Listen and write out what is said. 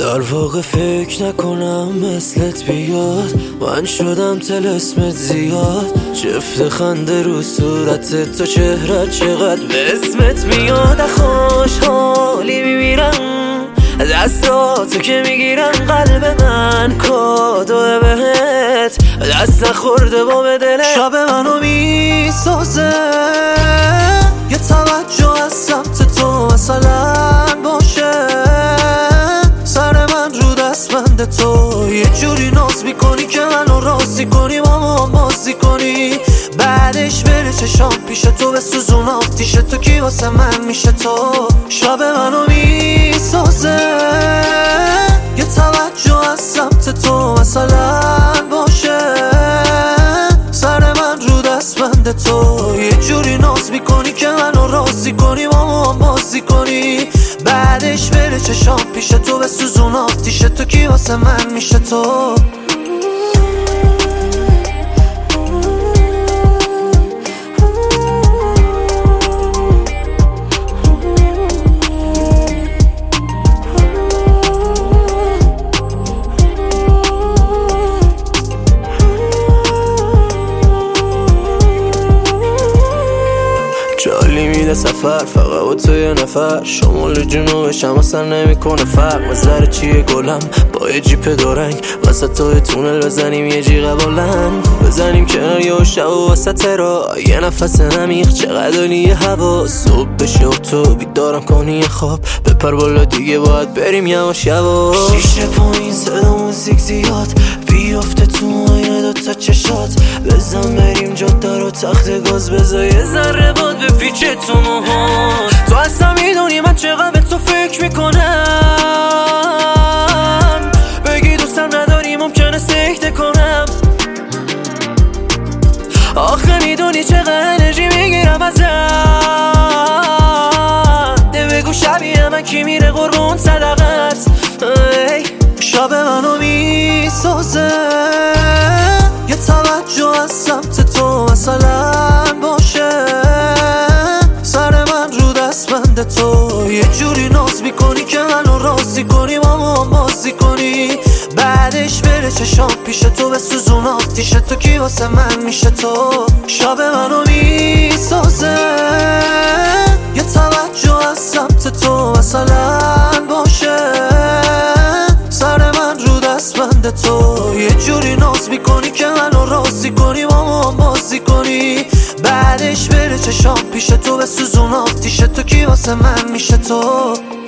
در واقع فکر نکنم مثلت بیاد، من شدم طلسمت زیاد. جفت خنده رو صورت تو، چهرت چقدر به اسمت میاد. خوشحالی میمیرم دستاتو که میگیرم، قلب من کادو بهت دست نخورده با به دلت. شب منو میسازه یه توجه از سمت تو مثلا باشه، سر من رو دستبند تو یه جوری ناز میکنی که منو راضی کنی، با ما بازی کنی، بعدش بره چشام پیش تو به سوزون آتیش تو، کی واسه من میشه تو. شب منو میسازه یه توجه از سمت تو مثلا باشه، سر من رو دستبند تو یه جوری ناز میکنی که منو راضی کنی، با ما بازی کنی، بعدش بره چشام پیش تو به سوزون آتیش تو، کی واسه من میشه تو. جالی میده سفر فقط با تو یه نفر، شمال جنوبش هم اصلا نمیکنه فرق. نظر چیه گلم با یه جیپ دورنگ، وسط توی تونل بزنیم یه جیغ بلند، بزنیم کنار یه شب و وسط را یه نفس نمیخ، چقدر عالیه هوا. صبح بشه و تو بیدارم کنی یه خواب، بپر بالا دیگه باید بریم یواش یواش. شیشه پایین صدا موزیک زیاد، بیافته تو آینه دوتا چشات، بزن بریم جاده رو تخت گاز، بزا یه ذره باد به پیچه تو موهات. تو اصلا میدونی من چقدر به تو فکر میکنم، بگی دوستم نداری ممکنه سکته کنم، آخه میدونی چقدر انرژی میگیرم ازت. ده بگو شبیه من کی میره قربون صدقت. شب منو میسازه یه توجه از سمت تو مثلا باشه، سر من رو دستبند تو یه جوری ناز میکنی که منو راضی کنی، با ما بازی کنی، بعدش بره چشام پیش تو به سوزون آتیش تو، کی واسه من میشه تو. شب منو میسازه یه توجه از سمت تو مثلا باشه، سر من رو دستبند تو یه جوری ناز میکنی که منو راضی کنی، با ما بازی کنی، بعدش بره چشام پیش تو به سوزون آتیش تو، کی واسه من میشه تو.